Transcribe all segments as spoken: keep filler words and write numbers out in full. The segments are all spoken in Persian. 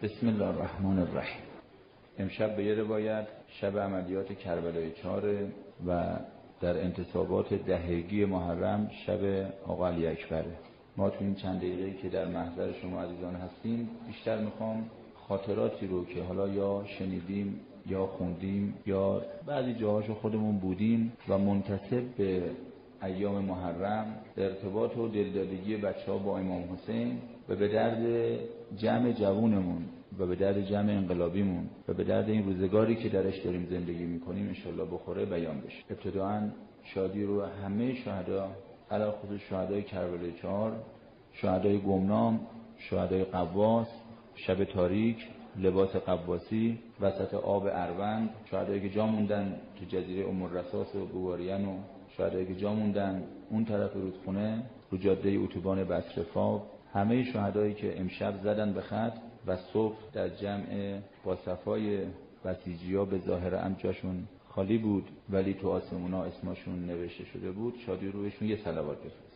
بسم الله الرحمن الرحیم. امشب به یه روایت شب عملیات کربلای چهار و در انتصابات دهگی محرم شب آقا علی اکبره. ما تو این چند دقیقه‌ای که در محضر شما عزیزان هستیم بیشتر میخوام خاطراتی رو که حالا یا شنیدیم یا خوندیم یا بعضی جاهاشو خودمون بودیم و منتسب به ایام محرم، ارتباط و دلدادگی بچه‌ها با امام حسین و به درد جمع جوونمون و به درد جمع انقلابیمون و به درد این روزگاری که درش داریم زندگی میکنیم انشالله بخوره بیان بشه. ابتداعاً شادی رو همه شهدا، علی خصوص شهدای کربلای چهار، شهدای گمنام، شهدای قواس، شب تاریک، لباس قواسی، وسط آب اروند، شهدایی که جا موندن تو جزیره ام الرصاص و بوارین و شهدایی که جا موندن اون طرف رودخونه رو جاده اتوبان بصره‌فاو، همه شهدایی که امشب زدن به خط و صبح در جمع با صفای بسیجی‌ها به ظاهر هم جاشون خالی بود ولی تو آسمونا اسمشون نوشته شده بود، شادی رویشون یه صلوات بفرست.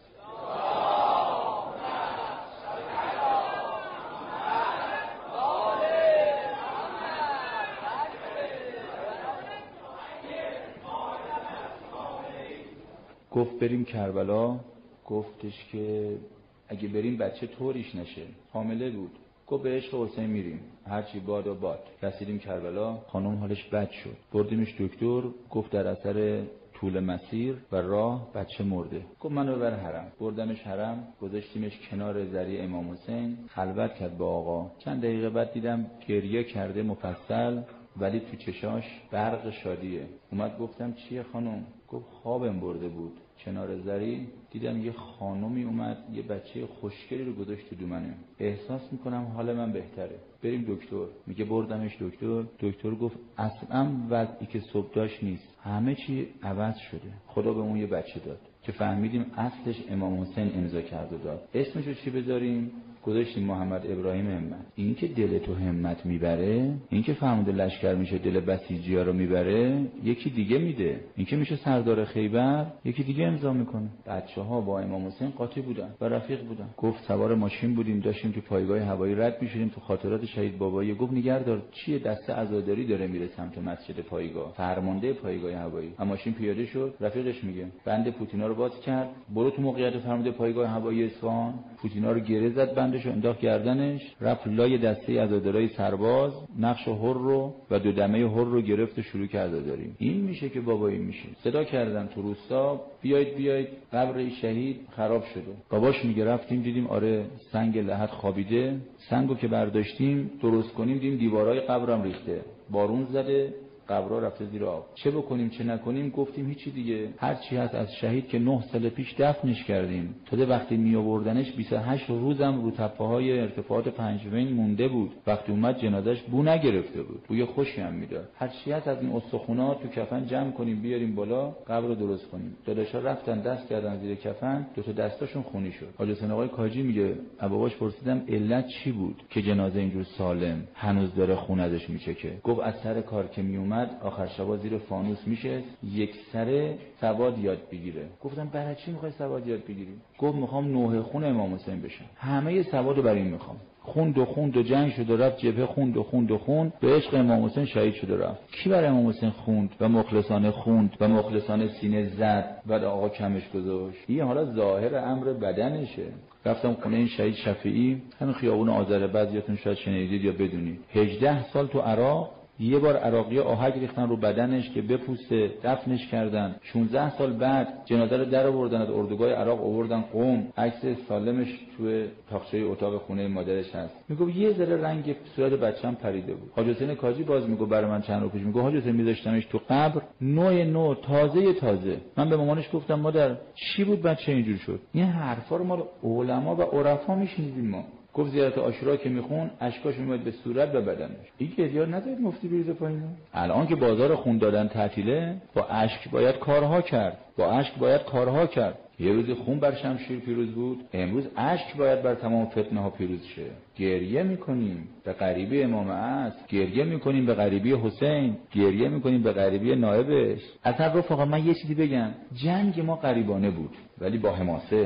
گفت بریم کربلا، گفتش که اگه بریم بچه طوریش نشه، حامله بود. گفت به عشق حسین میریم، هرچی باد و باد. رسیدیم کربلا، خانم حالش بد شد، بردیمش دکتر، گفت در اثر طول مسیر و راه بچه مرده. گفت منو ببر حرم. بردمش حرم، گذاشتیمش کنار ذریع امام حسین، خلوت کرد با آقا. چند دقیقه بعد دیدم گریه کرده مفصل ولی تو چشاش برق شادیه. اومد گفتم چیه خانم؟ گفت خوابم برده بود، کنار ذریع دیدم یه خانومی اومد یه بچه خوشگلی رو گذاشت تو دومنه، احساس میکنم حال من بهتره، بریم دکتر. میگه بردمش دکتر. دکتر گفت اصلا وضعی که صبح داشت نیست، همه چی عوض شده. خدا به اون یه بچه داد که فهمیدیم اصلش امام حسین امضا کرده داد. اسمشو چی بذاریم؟ گذاشتیم محمد ابراهیم همت. این که دل تو همت میبره، این که فهمونده لشکر میشه دل بسیجی ها رو میبره، یکی دیگه میده. این که میشه سردار خیبر، یکی دیگه امضا میکنه. بچه ها با امام حسین قاطی بودن و رفیق بودن. گفت سوار ماشین بودیم، داشتیم تو پایگاه هوایی رد میشدیم تو خاطرات شهید بابایی. گفت نگهدار چیه دسته عزاداری داره میره سمت مسجد پایگاه، فرمانده پایگاه هوایی. اما ماشین پیاده شد، رفیقش میگه بند پوتینا رو باز کرد، برو تو موقعیت فرمانده پایگاه هوایی اصفهان. پوتینا رو گره زد، بندشو انداخت گردنش، رفت لای دسته عزادارای سرباز، نقش حر رو و دو دمه حر رو گرفت و شروع کرد عزاداری. این میشه که بابایی میشه. صدا کردن تو روستا بیاید بیاید قبر شهید خراب شده. باباش میگه رفتیم دیدیم آره سنگ لحد خوابیده، سنگو که برداشتیم درست کنیم دیدیم دیوارای قبرم ریخته، بارون زده، قبرها رفته زیر آب. چه بکنیم چه نکنیم؟ گفتیم هیچی دیگه، هر چی هست از شهید که نه سال پیش دفنش کردیم. تازه وقتی می آوردنش بیست و هشت روزم رو تپه های ارتفاعات پنجوین مونده بود. وقتی اومد جنازش بو نگرفته بود، بوی خوشی هم میداد. هر چی هست از این استخونا تو کفن جمع کنیم بیاریم بالا، قبر رو درست کنیم. داداشا رفتن دست کردن زیر کفن، دو تا دستاشون خونی شد. حاج حسین آقای کاجی میگه باباش پرسیدم علت چی بود که جنازه اینجور سالم هنوز داره خون ازش میچکه؟ گفت از سر کار که میومد آخر شبا زیر فانوس میشه یک سره سواد یاد بگیره. گفتم برای چی میخوای سواد یاد بگیری؟ گفت میخوام نوحه خون امام حسین بشم، همه سوادو برای این میخوام. خوند و خوند و جنگ شد و رفت جبهه، خوند و خوند و خوند به عشق امام حسین شهید شد و رفت. کی برای امام حسین خوند و مخلصانه خوند و مخلصانه سینه زد و آقا کمش گذاشت؟ این حالا ظاهر امر بدنشه. رفتم خونه این شهید شفیعی، همین خیابون آذر، بعضیاتون شاید شنیدید یا بدونید. هجده سال تو عراق یه بار عراقی آهک ریختن رو بدنش که بپوسته، دفنش کردن. شانزده سال بعد جنازه رو در آوردن از اردوگاه عراق آوردن قم، عکس سالمش توی تاقچه اتاق خونه مادرش هست. میگه یه ذره رنگ صورت بچه‌م پریده بود. حاج حسین کاجی باز میگه برای من چند رو پیش میگه حاج حسین میذاشتمش تو قبر نوع نو تازه تازه. من به مامانش گفتم مادر چی بود بچه اینجور شد؟ این حرفا رو ما علما و عرفا میشنیدیم. ما گفت زیارت عاشورا که میخون اشکاش میومد به صورت و بدنش. این گریه نذارید مفتی بریزه پایین. الان که بازار خون دادن تعطیله، با اشک باید کارها کرد، با اشک باید کارها کرد. یه روز خون بر شمشیر پیروز بود، امروز اشک باید بر تمام فتنه ها پیروز شه. گریه میکنیم به غریبی امام است، گریه میکنیم به غریبی حسین، گریه میکنیم به غریبی نائبش. اصلا رفقا من یه چیزی بگم، جنگ ما غریبانه بود ولی با حماسه.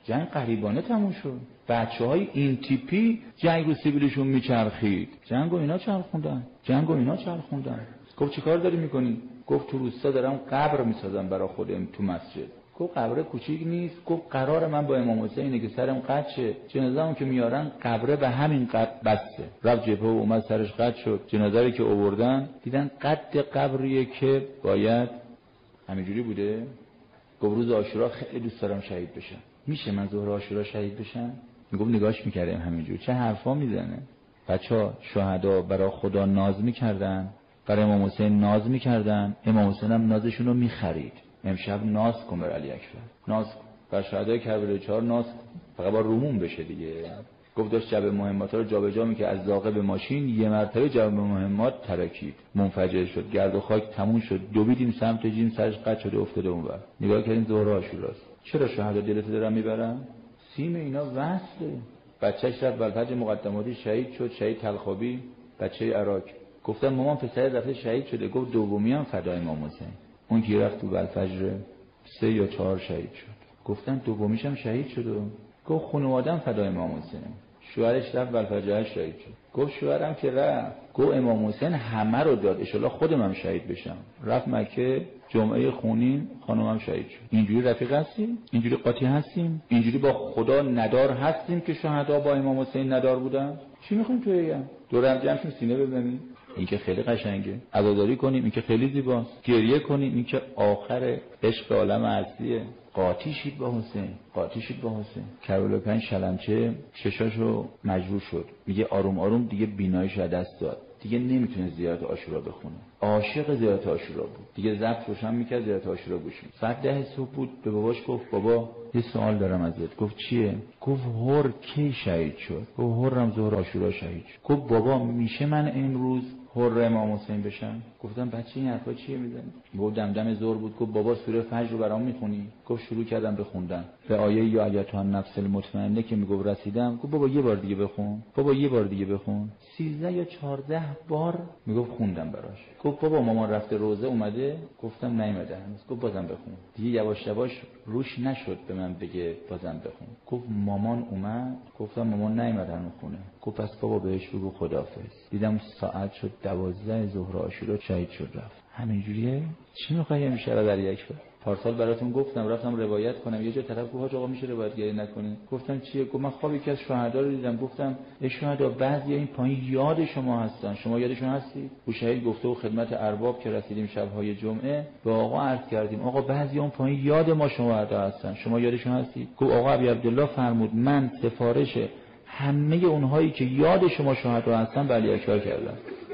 جنگ قریبانه تموم شد. بچه‌های این تیپی جنگ رو سیبیلشون میچرخید، جنگ و اینا چرخوندن، جنگ و اینا چرخوندن. گفت چیکار داری میکنی؟ گفت تو روستا دارم قبر میسازم برای خودم تو مسجد. گفت قبر کوچیک نیست. گفت قرار من با امام حسینه که سرم قد شه، جنازه‌مو که میارن قبره به همین قد بسته. رفت جبهه و اومد سرش قد شد. جنازه رو که آوردن دیدن قد قبریه که باید همینجوری بوده. گفت روز عاشورا خیلی دوست دارم شهید بشم، میشه من ظهر عاشورا شهید بشم؟ میگفت نگاش میکردم همینجوری چه حرفا میزنه. بچه‌ها شهدا برای خدا ناز میکردن، برای امام حسین ناز میکردن، امام حسین هم نازشون رو میخرید. امشب ناز کن بر علی اکبر، ناز کن بر شهدای کربلای چهار، ناز کن. فقط با رومون بشه دیگه. گفت داشت جبه مهمات رو جابجا میکرد از زاغه به ماشین، یه مرتبه جبه مهمات ترکید، منفجر شد، گرد و خاک تموم شد، دویدیم سمت جیم، سرش قطع شده افتاده اونور. نگاه کردیم ظهر عاشوراست. چرا شهدا دلت دارن میبرن؟ سیم اینا وصله. بچه‌ش رفت بلفجر مقدماتی شهید شد، شهید تلخابی، بچه عراق. گفتم مامان پسر رفته شهید شده. گفت دومی هم فدای امام حسین. اون که رفت تو بلفجر سه یا چهار شهید شد. گفتن دومیش هم شهید شد. گفت خانواده‌ام فدای امام حسین. شوهرش رفت بلفجر شهید شد. گفت شوهرم که رفت. گفت امام حسین همه رو داد، ان شاءالله خودم هم شهید بشم. رفت مکه، جمعه خونین، خانومم شهید شد. اینجوری رفیق هستیم؟ اینجوری قاطی هستیم؟ اینجوری با خدا ندار هستیم که شهدا با امام حسین ندار بودن؟ چی میخوایم تو بگم؟ دور هم جمع شیم سینه بزنیم؟ این که خیلی قشنگه. عزاداری کنیم، این که خیلی زیباست. گریه کنیم، این که آخر عشق عالم ارضیه. قاطی شید با حسین، قاطی شید با حسین. کربلای پنج شلمچه چشاشو مجبور شد، میگه آروم آروم دیگه بیناییشو از دست داد، دیگه نمیتونه زیارت عاشورا بخونه. عاشق زیارت عاشورا بود، دیگه ضبط روشن میکرد زیارت عاشورا گوش می‌داد. ساعت ده صبح بود، به باباش گفت بابا یه سوال دارم ازت. گفت چیه؟ گفت هر کی شهید شد؟ گفت هرم ظهر عاشورا شهید شد. گفت بابا میشه من امروز هر امام حسین بشم؟ گفتم بچه این حرفا چیه میزنی؟ گفت دمدم ظهر بود. گفت بابا سوره فجر رو برام میخونی؟ گفت شروع کردم به خوندن به آیه یا ایتها النفس المطمئنه که میگفت رسیدم. گفت بابا یه بار دیگه بخون، بابا یه بار دیگه بخون. سیزده یا چهارده بار میگفت خوندم براش. گفت بابا مامان رفته روزه اومده؟ گفتم نیومده هنوز. گفت بازم بخون. دیگه یواش یواش روش نشد به من بگه بازم بخون. گفت مامان اومد؟ گفتم مامان نیومد هنوز خونه. گفت پس بابا بهش بگو خداحافظ. دیدم ساعت شد دوازده ظهر عاشورا شهید شد رفت. همینجوریه؟ چی میخوای امشب در یک بار؟ پارسال براتون گفتم رفتم روایت کنم، یه جا طرف گفت حاج آقا میشه روایتگری نکنین؟ گفتم چیه؟ گفت من خواب یکی از شهدا رو دیدم. گفتم ای شهدا بعضی این پایین یاد شما هستن، شما یادشون هستی؟ او شهید گفته و خدمت ارباب که رسیدیم شب‌های جمعه به آقا عرض کردیم آقا بعضی اون پایین یاد ما شهدا هستن، شما یادشون هستی؟ گفت آقا ابی عبدالله فرمود من سفارش همه اونهایی که یاد شما شهدا هستن به علی اکبر کردم.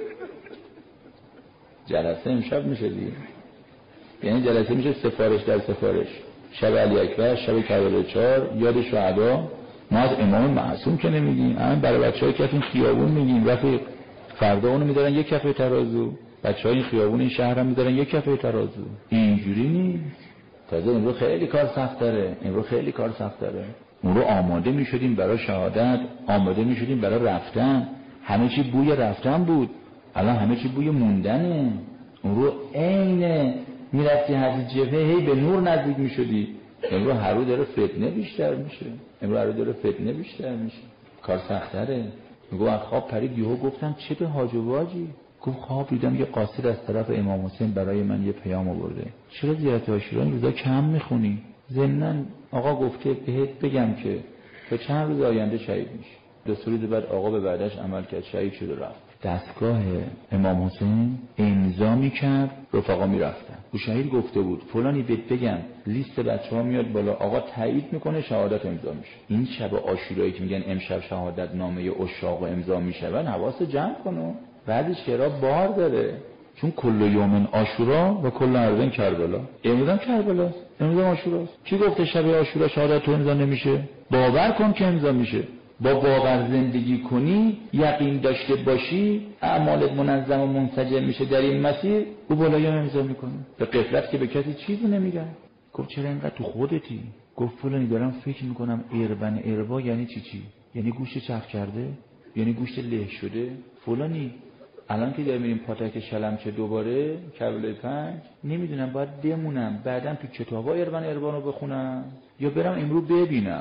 جلسه امشب میشه دیگه، یعنی جلسه میشه سفارش در سفارش، شب علی اکبر، شب کربلای چهار، یاد شهدا. ما از امام معصوم که نمیگیم، همین برای بچهای که این خیابون میگیم رفیق، فردا اونو میذارن یک کفه ترازو، بچهای این خیابون این شهر هم میذارن یک کفه ترازو. اینجوری نیست. تازه امروز خیلی کار سخت داره، امروز خیلی کار سخت داره. اون رو آماده میشدیم برای شهادت، آماده میشدیم برای رفتن، همه چی بوی رفتن بود، الان همه چی بوی موندنه. اون رو عین میرفتی هر جبهه هی به نور نزدیک میشدی. امروز هر رو داره فتنه بیشتر میشه، امروز هر رو داره فتنه بیشتر میشه، کار سخت‌تره. میگه از خواب پرید یهو گفتم چه به حاج و واجی؟ گفت خواب دیدم یه قاصد از طرف امام حسین برای من یه پیام آورده، چرا زیارت عاشورا این روزا کم میخونی؟ ضمناً آقا گفته بهت بگم که تا چند روز آینده شهید میشه. دو سه روز بعد آقا به بعدش عمل کرد، شهید شد و رفت. دستگاه امام حسین امضا میکرد، رفقا میرفتن. او شهید گفته بود فلانی بهت بگم لیست بچه‌ها میاد بالا، آقا تایید میکنه شهادت امضا میشه. این شب عاشورایی که میگن امشب شهادت نامه عشاق امضا میشه، حواس جمع کنه. بعدش چرا بار داره، چون کل یوم عاشورا و کل ارض کربلا. امروز هم کربلاست، امروز هم عاشوراست. کی گفته شب عاشورا شهادت امضا نمیشه؟ باور کن که امضا میشه. با باور زندگی کنی، یقین داشته باشی، اعمالت منظم و منسجم میشه در این مسیر، او بالای امضا میکنه. به غفلت که به کسی چیزی نمیگن. گفت چرا اینقدر تو خودتی؟ گفت فلانی دارم فکر میکنم اربن اربا یعنی چی چی؟ یعنی گوشت چرخ کرده؟ یعنی گوشت له شده؟ فلانی الان که داریم میریم پاتک شلمچه دوباره کربلای پنج، نمیدونم باید بمونم بعدن تو کتابا اربن اربانو بخونم یا برم امروز ببینم.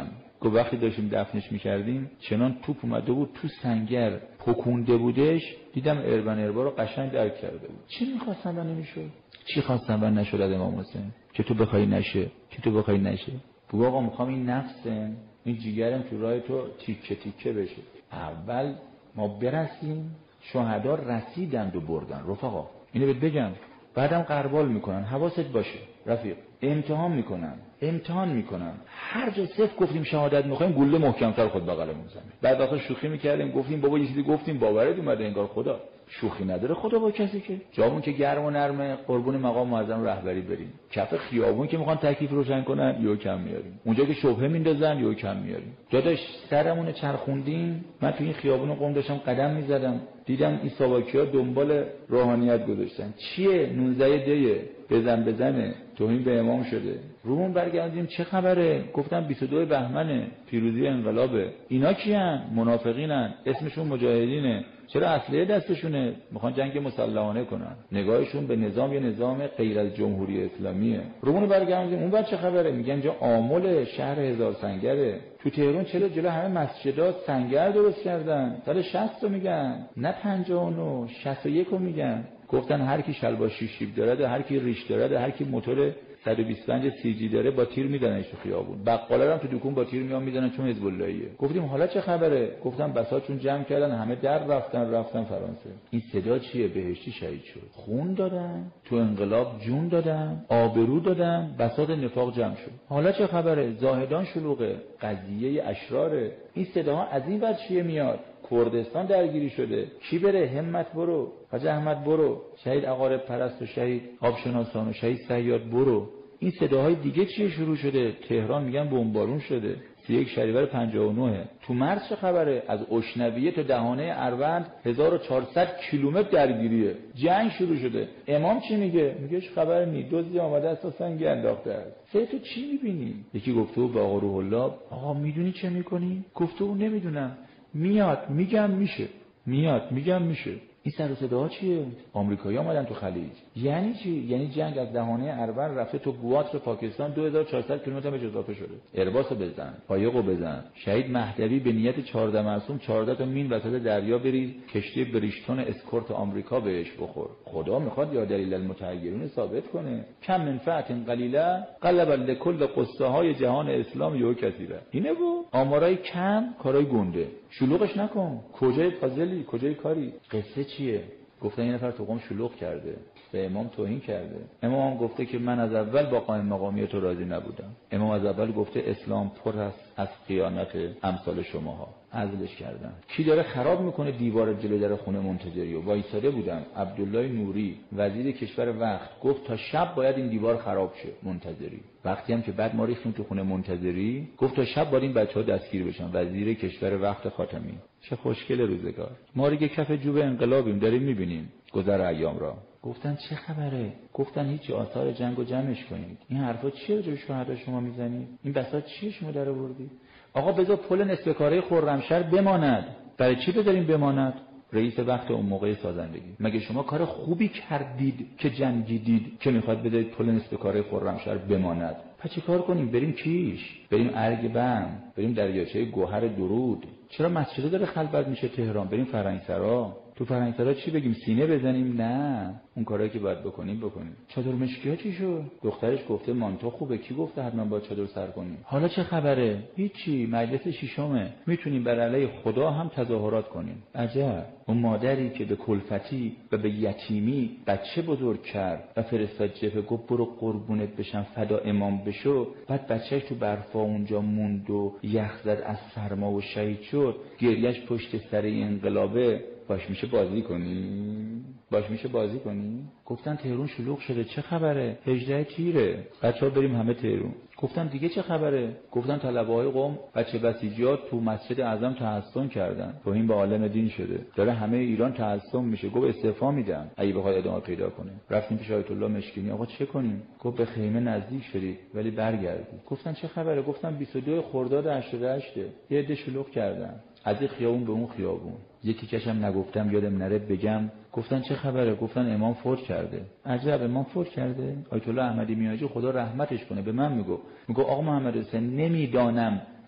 گفت وقتی داشتیم دفنش میکردیم چنان توپ اومده بود تو سنگر پکونده بودش، دیدم اربن اربا رو قشنگ درک کرده بود. چی میخواستن و نمیشد؟ چی خواستن و نشد از امام حسین که تو بخوای نشه، که تو بخوای نشه؟ بگو آقا میخوام این نفسم، این جیگرم تو راه تو تیکه تیکه بشه. اول ما برسیم، شهدا رسیدند و بردن. رفقا اینو بهت بگم، بعدم غربال میکنن، حواست باشه رفیق، امتحان میکنن امتحان میکنن هر جا صفر گفتیم شهادت میخوایم گوله محکمتر خود بغلمون زمین. بعد وقتا شوخی میکردیم گفتیم بابا یه چیزی گفتیم باورت اومده انگار خدا. شوخی نداره خدا با کسی که جامون که گرم و نرمه، قربون مقام معظم رهبری بریم. کف خیابون که میخوان تکلیف روشن کنن یهو کم میاریم، اونجا که شبهه میندازن یهو کم میاریم. داداش سرمون چرخوندیم، من تو این خیابون قم داشتم قدم میزدم، دیدم این ساواکی‌ها دنبال روحانیت گذاشتن. چیه؟ نوزده دیه، بزن بزنه، توهین به امام شده. رومون برگردیم چه خبره؟ گفتم بیست و دو بهمنه، پیروزی انقلابه. اینا کیان؟ منافقینن، اسمشون مجاهدینه. چرا اسلحه دستشونه؟ میخوان جنگ مسلحانه کنن. نگاهشون به نظام یه نظام غیر از جمهوری اسلامیه. رومون برگردیم اون بعد چه خبره؟ میگن جا آمل شهر هزار سنگره. تو تهران چرا جلو همه مسجدها سنگر درست کردن؟ سال شصت رو میگن، نه پنجاه و نه، شصت و یک رو میگن. گفتن هر کی شلوار شیشیب داره، هر کی ریش داره، هر کی موتور صد و بیست و پنج سی جی داره با تیر میزننش تو خیابون. بقالا هم تو دکون با تیر میان میزنن چون حزب اللهیه. گفتیم حالا چه خبره؟ گفتم بساطشون جمع کردن، همه در رفتن رفتن فرانسه. این صدا چیه؟ بهشتی شهید شد. خون دادن، تو انقلاب جون دادن، آبرو دادن، بساط نفاق جمع شد. حالا چه خبره؟ زاهدان شلوغه، قضیه اشراره. این صداها از این ور چیه میاد؟ کردستان درگیری شده. کی بره؟ همت برو، حاج احمد برو، شهید عقارب پرست و شهید آبشناسان و شهید صیاد برو. این صداهای دیگه چیه شروع شده؟ تهران میگن بمبارون شده. سی و یک شهریور پنجاه و نه. تو مرز چه خبره؟ از اشنویه تا دهانه اروند هزار و چهارصد کیلومتر درگیریه، جنگ شروع شده. امام چی میگه؟ میگه چه خبر نی، دزدی آمده است تا سنگ انداخته است. سه تو چی میبینی؟ یکی گفته بود با آقا روح الله، آقا میدونی چه میکنی؟ گفته بود نمیدونم، میاد میگم میشه، میاد میگم میشه. این سر و صداها چیه؟ آمریکایی اومدن تو خلیج. یعنی چی؟ یعنی جنگ از دهانه اروند رفته تو گواتر پاکستان، دو هزار و چهارصد کیلومتر بهش اضافه شده. ارباسو بزن، قایقو بزن. شهید مهدوی به نیت چهارده معصوم چهارده تا مین وسط دریا بری، کشتی بریشتون اسکورت آمریکا بهش بخور. خدا میخواد یا دلیل المتحیرین ثابت کنه. کم منفعت قلیله قلب لكل قصه‌های جهان اسلام یو کثیره. اینه بود. آمارای کم، کارای گنده. شلوغش نکن. کجای پازلی؟ کجای کاری؟ قصه چیه؟ گفتن یه نفر تو قم شلوغ کرده، به امام توهین کرده. امام هم گفته که من از اول با قائم مقامی تو راضی نبودم. امام از اول گفته اسلام پر است از خیانت امثال شماها. عزلش کردن. کی داره خراب میکنه دیوار جلوی در خونه منتظری؟ و وایساده بودن. عبدالله نوری وزیر کشور وقت گفت تا شب باید این دیوار خراب شه منتظری. وقتی هم که بعد ما ریختیم تو خونه منتظری، گفت تا شب باید این بچه‌ها دستگیر بشن. وزیر کشور وقت خاتمی. چه خوشگل روزگار. ما دیگه کف جوب انقلابیم، داریم میبینیم گذر ایام را. گفتن چه خبره؟ گفتن هیچ، آثار جنگو جمعش کنید. این حرفا چیه جو شهدا شما میزنید؟ این بساط چیه شما در آوردید؟ آقا بذار پل نصف کاره خرمشهر بماند. برای چی بذاریم بماند؟ رئیس وقت اون موقع سازندگی. مگه شما کار خوبی کردید که جنگیدید که میخواد بذارید پل نصف کاره خرمشهر بماند؟ پس چه کار کنیم؟ بریم کیش، بریم ارگبن، بریم دریاچه گوهر درود. چرا مسجد داره خلوت میشه تهران؟ بریم فرنگسرا. تو فرنگسرا چی بگیم؟ سینه بزنیم؟ نه، اون کارایی که باید بکنیم بکنیم. چادر مشکی‌ها چی شد؟ دخترش گفته مانتو خوبه. کی گفته حتما باید چادر سر کنیم؟ حالا چه خبره؟ هیچی، مجلس ششمه، میتونیم بر علیه خدا هم تظاهرات کنیم. عجب. اون مادری که به کلفتی و به یتیمی بچه بزرگ کرد و فرستاد جبهه، گفت برو قربونت بشم فدا امام بشو، بعد بچهش تو برفا اونجا موند و یخ زد از سرما و شهید شد، گریش پشت سر انقلابه. باش میشه بازی کنی؟ باش میشه بازی کنی؟ گفتن تهران شلوغ شده. چه خبره؟ هجده تیره. بچه‌ها بریم همه تهران. گفتن دیگه چه خبره؟ گفتن طلبه‌های قم بچه بسیجیات تو مسجد اعظم تحصن کردن. توهین به عالم دین شده. داره همه ایران تحصن میشه. گفت استعفا میدم اگه بخواد ادامه پیدا کنه. رفتیم پیش آیت الله مشکینی. آقا چه کنیم؟ گفت به خیمه نزدیک شدید ولی برگردید. گفتن چه خبره؟ گفتن بیست و دو خرداد هشتاد و هشت یه عده شلوغ کردن از این خیابون به اون خیابون. یکی کشم نگفتم یادم نره بگم. گفتن چه خبره؟ گفتن امام فوت کرده. عجب، امام فوت کرده؟ آیت الله احمدی میاجی خدا رحمتش کنه به من میگو میگو آقا محمد حسین نمیدانم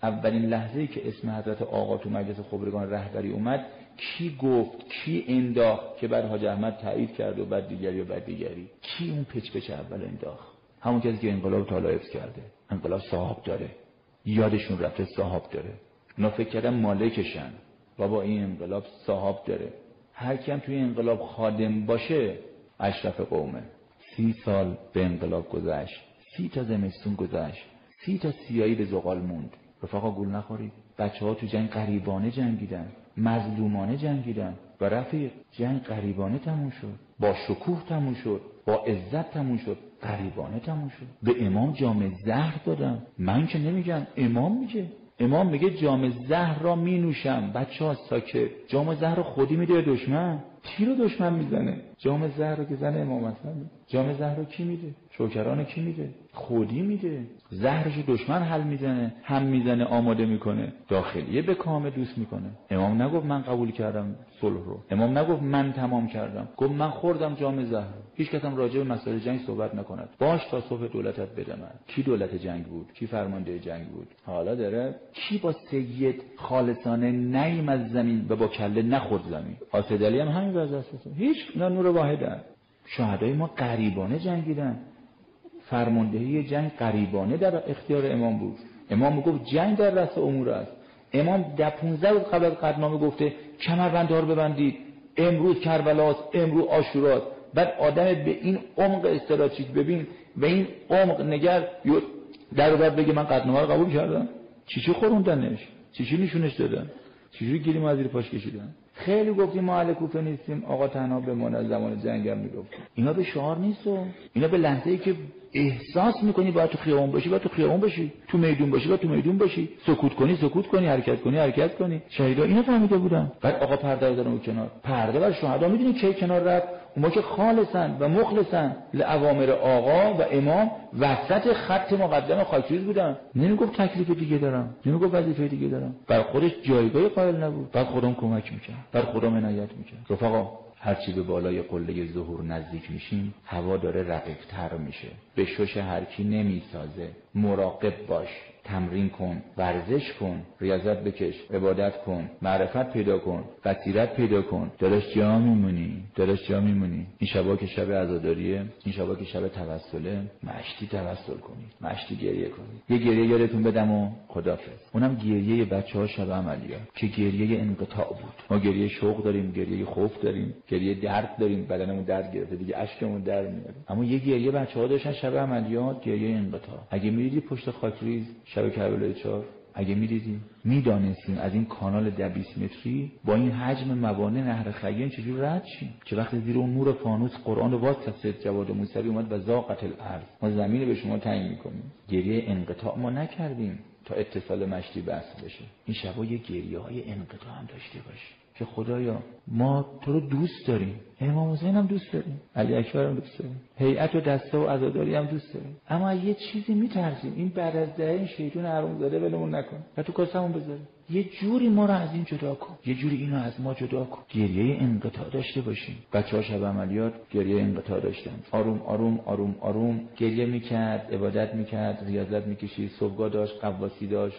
اولین لحظه‌ای که اسم حضرت آقا تو مجلس خبرگان رهبری اومد، کی گفت، کی انداخت که بعد حاج احمد تایید کرد و بعد دیگری و بعد دیگری؟ کی اون پچ پچ اول انداخت؟ همون کسی که انقلاب طالع حفظ کرده. انقلاب صاحب داره، یادشون رفته صاحب داره. اونا فکر کردن مالکشن. بابا این انقلاب صاحب داره. هر کی هم توی انقلاب خادم باشه اشرف قومه. سی سال به انقلاب گذشت، سی تا زمستون گذشت، سی تا سیایی به زغال موند. رفقا گول نخورید. بچه‌ها تو جنگ غریبانه جنگیدن، مظلومانه جنگیدن و رفیق جنگ غریبانه تموم شد، با شکوه تموم شد، با عزت تموم شد، غریبانه تموم شد. به امام جام زهر دادن. من که نمیگم، امام میگه. امام میگه جام زهر را می نوشم. بچه‌ها ساکت. جام زهر رو خودی میده به دشمن؟ تیر رو دشمن میزنه. جام زهر رو که زن امام حسن میده. جام زهر رو کی میده؟ شوکران کی میده؟ خودی میده. زهرش دشمن حل میزنه، هم میزنه، آماده میکنه، داخلیه به کام دوست میکنه. امام نگفت من قبول کردم صلح رو. امام نگفت من تمام کردم. گفت من خوردم جام زهر. هیچ کس هم راجع به مسائل جنگ صحبت نکند. باش تا صبح دولتت بده من. کی دولت جنگ بود؟ کی فرمانده جنگ بود؟ حالا داره کی با سید خالصانه نیم از زمین و با کله نخورد زمین؟ حاسد علی هم همین وضع است. هیچ اینا نور واحدن. شهدای ما غریبانه جنگیدن. فرماندهی جنگ غریبانه در اختیار امام بود. امام میگفت جنگ در رأس امور است. امام ده پانزده روز قبل از قطعنامه گفته کمربندها رو ببندید، امروز کربلاست، امروز عاشوراست. بعد آدم به این عمق استراتژیک ببین، به این عمق نگر در و بعد بگه من قطعنامه رو قبول کردم. چی چی خوروندنش؟ چی چی نشونش دادن؟ چی چی گیری ما زیر پاش کشیدن؟ خیلی گفتیم ما اهل کوفه نیستیم، آقا تنها بمونه. زمان جنگ هم میگفت اینا به شعار نیست، اینا به لحظه‌ای که احساس میکنی باید تو خیابون باشی، باید تو خیابون باشی، تو میدون باشی، باید تو میدون باشی، سکوت کنی سکوت کنی، حرکت کنی حرکت کنی. شهیدا اینو فهمیده بودن. بعد آقا پرده رو دادن اون کنار. پرده بر شهدا میدونی کی کنار رفت؟ اونها که خالصن و مخلصن لأوامر آقا و امام، وسط خط مقدم خاکریز بودن. نمیگفت تکلیف دیگه دارم، نمیگفت وظیفه دیگه دارم. بر خودش جایگاه قائل نبود. بعد خودم کمک میکرد، بعد خودم عنایت میکرد. رفقا هرچی به بالای قله ظهور نزدیک میشیم هوا داره رقیق‌تر میشه. به شش هر کی نمیسازه. مراقب باش، تمرین کن، ورزش کن، ریاضت بکش، عبادت کن، معرفت پیدا کن، بصیرت پیدا کن. داداش جا میمونی، داداش جا میمونی. این شبا که شب عزاداریه، این شبا که شب توسله، مشتی توسل کنید، مشتی گریه کنید. یه گریه یادتون بدم و خدافظ. اونم گریه بچه‌ها شب عملیات که گریه انقطاع بود. ما گریه شوق داریم، گریه خوف داریم، گریه درد داریم، بدنمون درد گرفته دیگه اشکمون در میاد. اما یه گریه بچه‌ها داشتن شب عملیات، گریه انقطاع. اگه میریدی پشت خاکریز شب کربلای چهار، اگه می‌دیدیم میدانستیم از این کانال ده بیست متری با این حجم موانع نهر خیام چجور رد شیم که وقتی زیر اون نور فانوس قرآن رو واس سید جواد موسوی اومد و ضاقت الارض، ما زمین به شما تعیین می‌کنیم. گریه انقطاع ما نکردیم تا اتصال مشتی بس بشه. این شبا یه گریه‌های انقطاع هم داشته باشه که خدایا ما تو رو دوست داریم، امام حسین هم دوست داریم، علی اکبر هم دوست داریم، هیئت و دسته و عزاداری هم دوست داریم، اما یه چیزی میترسیم این بعد از ده این شیطان حرومزاده ولمون نکن و تو کاسمون بذاره. یه جوری ما رو از این جدا کن، یه جوری اینو از ما جدا کن. گریه انقطاع داشته باشیم. بچه‌ها شب عملیات گریه انقطاع داشتن، آروم آروم آروم آروم گریه میکرد، عبادت میکرد، ریاضت میکشید، صبحگاه داشت، قواسی داشت،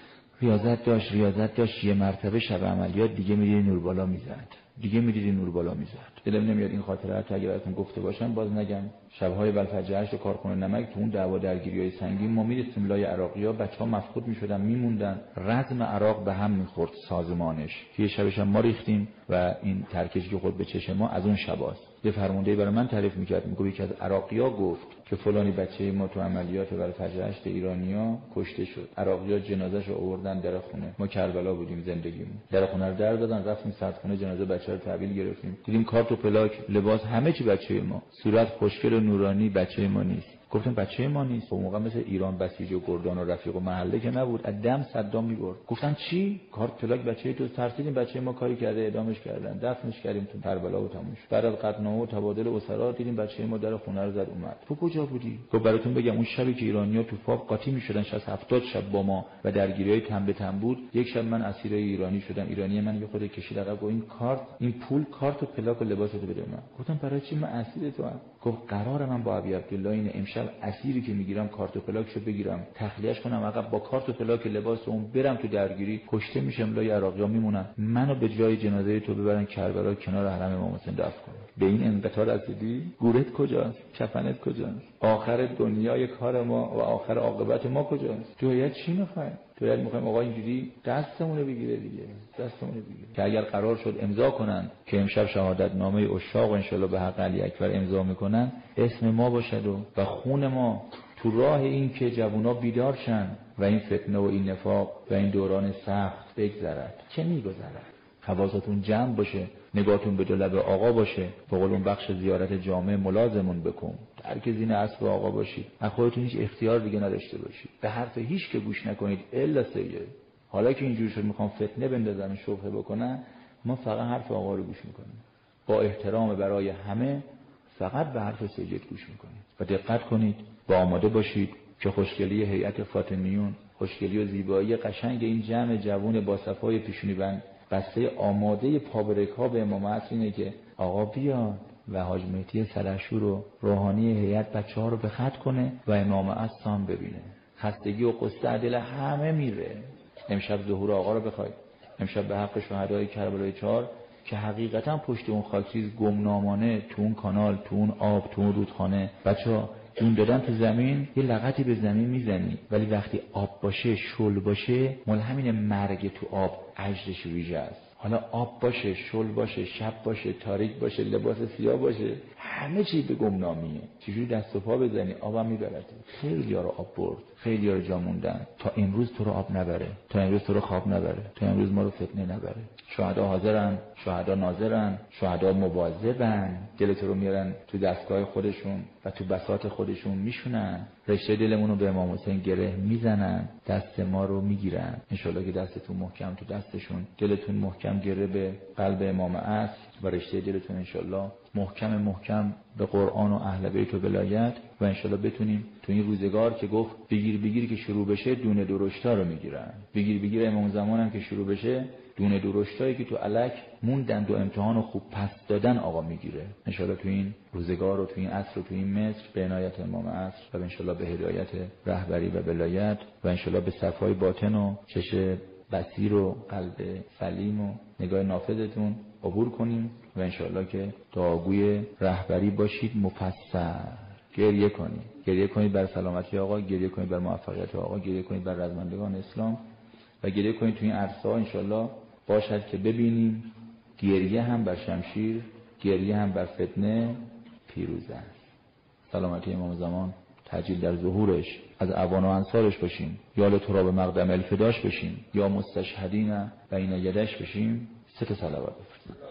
ریاضت داشت ریاضت داشت یه مرتبه شب عملیات دیگه می‌دیدی نور بالا میزد، دیگه می‌دیدی نور بالا میزد. دلم نمیاد این خاطرات اگه براتون گفته باشم باز نگم. شب‌های بلفجر هشت کارخونه نمک تو اون دعوا درگیری‌های سنگین ما می‌رسیم لای عراقی‌ها، بچه‌ها مفقود می‌شدن میموندن، رزم عراق به هم می‌خورد سازمانش. یه شبش هم ما ریختیم و این ترکشی که خود به چشم ما از اون شباست. یه فرمانده برای من تعریف می‌کرد، میگه یکی از عراقی‌ها گفت که فلانی بچه ما تو عملیات بلفجر هشت ایرانی‌ها کشته شد. عراقی‌ها جنازه‌شو آوردن در خونه. ما کربلا بودیم زندگیمون. در خونه رو در دادن، رفتیم سردخونه جنازه بچه رو تحویل گرفتیم. دیدیم کارت و پلاک، لباس، همه چی بچه ما. صورت خوشگل و نورانی بچه ما نیست. گفتم بچه ما نیست. خب موقع مثل ایران بسیج و گردان و رفیق و محله که نبود، از دم صدام می‌برد. گفتن چی؟ کارت پلاک بچه تو. ترسیدیم بچه ما کاری کرده، اعدامش کردن، دفنش کردیم تو کربلا و تموم شد. بعد از قطعنامه و تبادل اسرا دیدیم بچه ما در خونه رو زد اومد. تو کجا بودی؟ خب براتون بگم اون شبی که ایرانی‌ها تو فاق قاطی می‌شدن شصت هفتاد شب با ما و درگیری‌های تن به تن بود، یک شب من اسیر ایرانی شدم. ایرانی من یه خود کشید عقب و این کارت، این پول، کارت و پلاک و لباسو بده من. گفتم برای چی من اسیر تو ام؟ گفت قرار من با ابی عبدالله این امشب امشب اسیری که میگیرم کارت و پلاکشو بگیرم تخلیهش کنم عقب با کارت و پلاک لباس اون برم تو درگیری، کشته میشم، لای عراقی‌ها میمونم، منو به جای جنازه تو ببرن کربلا کنار حرم امام حسین دفن کنن. به این انقطاع رسیدی؟ گورت کجاست؟ کفنت کجاست؟ آخر دنیای کار ما و آخر عاقبت ما کجاست؟ تو باید چی می‌خوایم؟ تو باید می‌خوایم آقا اینجوری دستمون رو بگیره دیگه، دستمون رو بگیره که اگر قرار شد امضا کنن که امشب شهادت نامه عشاق ان شاءالله به حق علی اکبر امضا میکنن، اسم ما باشد و و خون ما تو راه این که جوونا بیدار شن و این فتنه و این نفاق و این دوران سخت بگذرد. چه میگذرد؟ حواستون جمع باشه، نگاهتون به دو لب آقا باشه، به قول اون بخش زیارت جامع ملازمون بکن، در که زین اسب آقا باشید، از خودتون هیچ اختیار دیگه نداشته باشید، به حرف هیچ که گوش نکنید الا سید. حالا که اینجوری شد میخوام فتنه بندازن، شبهه بکنن، ما فقط حرف آقا رو گوش میکنیم، با احترام برای همه فقط به حرف سید گوش میکنید و دقت کنید و آماده باشید که خوشگلی هیئت فاطمیون، خوشگلی و زیبایی قشنگ این جمع جوون با صفای پیشونی بند بسته آماده پابرک ها به امام عصر اینه که آقا بیاد و حاج مهدی سلحشور و روحانی هیئت بچه ها رو به خط کنه و امام عصر هم ببینه. خستگی و قصه دل همه میره. امشب ظهور آقا رو بخواید، امشب به حق شهدای کربلای چهار که حقیقتا پشت اون خاکریز گمنامانه تو اون کانال، تو اون آب، تو اون رودخانه بچه‌ها جون دادن تو زمین، یه لغتی به زمین میزنی، ولی وقتی آب باشه، شل باشه، مال همین مرگ تو آب اجرش ویژه است. حالا آب باشه، شل باشه، شب باشه، تاریک باشه، لباس سیاه باشه، همه چی به گمنامیه. چجوری دست و پا بزنی آبم میبرد. خیلی ها رو آب برد، خیلی ها رو جا موندن، تا امروز تو رو آب نبره، تا امروز تو رو خواب نبره، تا امروز ما رو فتنه نبره. شهدا حاضرن، شهدا ناظرن، شهدا مواظبن، دل تو رو میارن تو دستگاه خودشون و تو بساط خودشون میشونن، رشته دلمون رو به امام حسین گره میزنن، دست ما رو میگیرن. انشالله که دستتون محکم تو دستشون، دلتون محکم گره به قلب امام عصر و رشته دلتون انشالله محکم محکم به قرآن و اهل بیت و ولایت و انشالله بتونیم تو این روزگار که گفت بگیر بگیر که شروع بشه دونه درشتا رو میگیرن، بگیر بگیر امام زمان هم که شروع بشه دونه درشتایی که تو الک موندن و امتحان خوب پس دادن آقا میگیره. انشالله تو این روزگار و تو این عصر و تو این مصر به عنایت امام عصر و انشالله به هدایت رهبری و ولایت و انشالله به صفای باطن و چش بصیر و قلب سلیم و نگاه نافذتون عبور کنیم و انشالله که دعاگوی رهبری باشید. مفصل گریه کنید، گریه کنید بر سلامتی آقا، گریه کنید بر موفقیت آقا، گریه کنید بر رزمندگان اسلام و گریه کنید تو این عرصه ها انشالله باشد که ببینیم گریه هم بر شمشیر، گریه هم بر فتنه پیروز است. سلامتی امام زمان تجلیل در ظهورش، از اعوان و انصارش باشیم، یا لتراب مقدم الفداش بشیم، یا مستشهدین بین یدش بشیم. سه تا صلوات بفرستید.